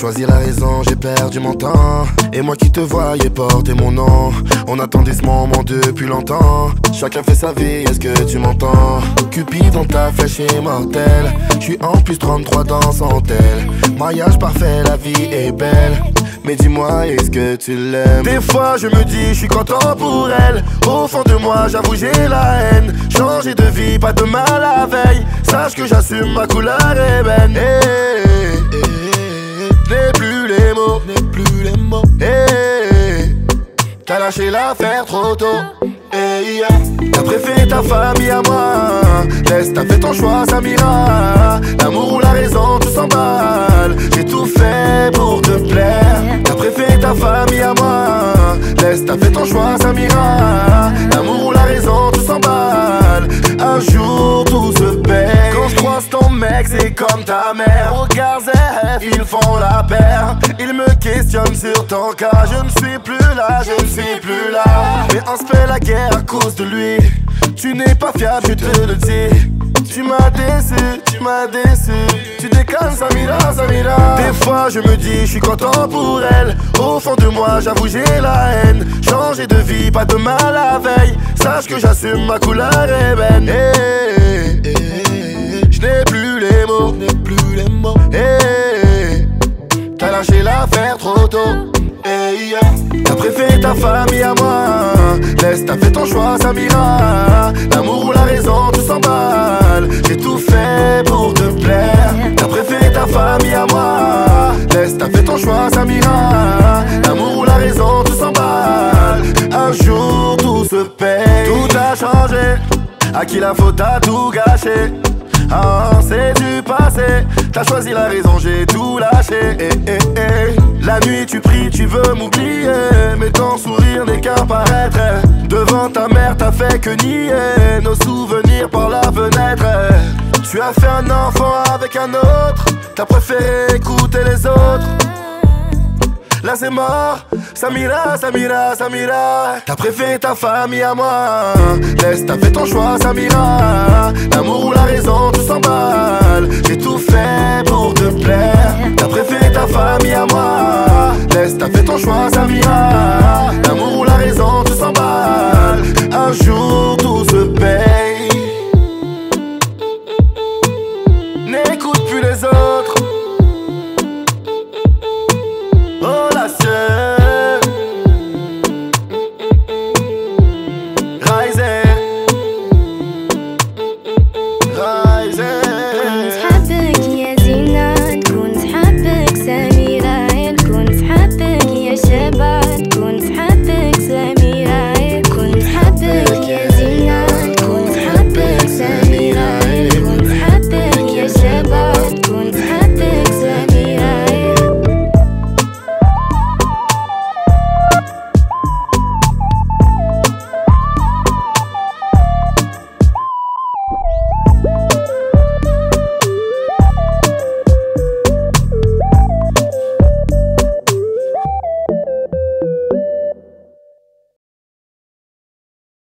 choisi la raison, j'ai perdu mon temps. Et moi qui te voyais porter mon nom, on attendait ce moment depuis longtemps. Chacun fait sa vie, est-ce que tu m'entends? Cupidon, ta flèche est mortelle. J'suis en plus 33 dans son tel. Mariage parfait, la vie est belle. Mais dis-moi, est-ce que tu l'aimes? Des fois je me dis, je suis content pour elle. Au fond de moi, j'avoue j'ai la haine. Changer de vie, pas de mal la veille. Sache que j'assume, ma couleur ébène. N'ai plus les mots, n'ai plus les mots. T'as lâché l'affaire trop tôt. T'as préféré ta famille à moi. Laisse, t'as fait ton choix, Samira. L'amour ou la raison, tout s'emballe. J'ai tout fait pour te plaire. T'as préféré ta famille à moi. Laisse, t'as fait ton choix, Samira. L'amour ou la raison, tout s'emballe. Un jour tout se paie. Quand je croise ton mec, c'est comme ta mère. Regards ZF, ils font la paire. Ils me questionnent sur ton cas. Je ne suis plus là, je ne suis plus là. Mais on se fait la guerre à cause de lui. Tu n'es pas fiable, je te le dis. Tu m'as déçu, tu m'as déçu. Tu déconnes, Samira, Samira. Des fois je me dis, je suis content pour elle. Au fond de moi, j'avoue j'ai la haine. Changer de vie, pas de mal la veille. Sache que j'assume, ma couleur ébène. Je n'ai plus les mots, n'ai plus les mots. T'as lâché l'affaire trop tôt. T'as préféré ta famille à moi. Laisse, t'as fait ton choix, Samira. L'amour ou la raison, tout s'emballe. J'ai tout fait pour te plaire. T'as préféré ta famille à moi. Laisse, t'as fait ton choix, Samira. L'amour ou la raison, tout s'emballe. Un jour tout se paye. Tout a changé. À qui la faute a tout gâché? Ah, c'est du passé. T'as choisi la raison, j'ai tout lâché. La nuit tu pries, tu veux m'oublier. Mais ton sourire n'est qu'un paraître. Devant ta mère t'as fait que nier nos souvenirs par la fenêtre. Tu as fait un enfant avec un autre. T'as préféré écouter les autres. Là c'est mort, Samira, Samira, Samira. T'as préféré ta famille à moi. Laisse, t'as fait ton choix, Samira. L'amour ou la raison,